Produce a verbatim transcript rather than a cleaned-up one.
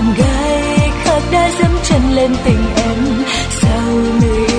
em gái khác đã dẫm chân lên tình em, sao người